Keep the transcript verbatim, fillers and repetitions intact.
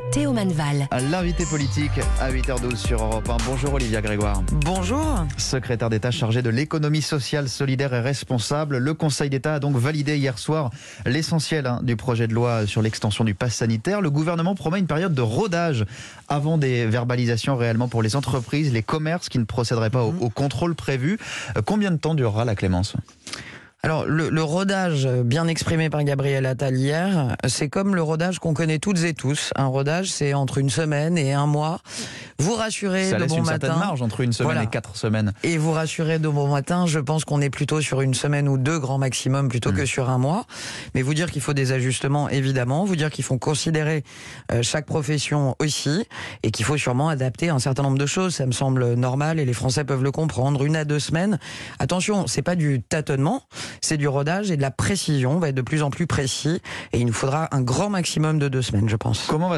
Théo Manval. L'invité politique à huit heures douze sur Europe un. Bonjour Olivia Grégoire. Bonjour. Secrétaire d'État chargé de l'économie sociale, solidaire et responsable. Le Conseil d'État a donc validé hier soir l'essentiel hein, du projet de loi sur l'extension du pass sanitaire. Le gouvernement promet une période de rodage avant des verbalisations réellement pour les entreprises, les commerces qui ne procéderaient pas au, au contrôle prévu. Combien de temps durera la clémence ? Alors, le, le rodage bien exprimé par Gabriel Attal hier, c'est comme le rodage qu'on connaît toutes et tous. Un rodage, c'est entre une semaine et un mois. Vous rassurez Ça de laisse bon une matin. certaine marge entre une semaine Voilà. et quatre semaines. Et vous rassurez de bon matin, je pense qu'on est plutôt sur une semaine ou deux grand maximum plutôt mmh. que sur un mois. Mais vous dire qu'il faut des ajustements, évidemment. Vous dire qu'il faut considérer euh, chaque profession aussi. Et qu'il faut sûrement adapter un certain nombre de choses. Ça me semble normal et les Français peuvent le comprendre. Une à deux semaines. Attention, c'est pas du tâtonnement. C'est du rodage et de la précision. On va être de plus en plus précis. Et il nous faudra un grand maximum de deux semaines, je pense. Comment va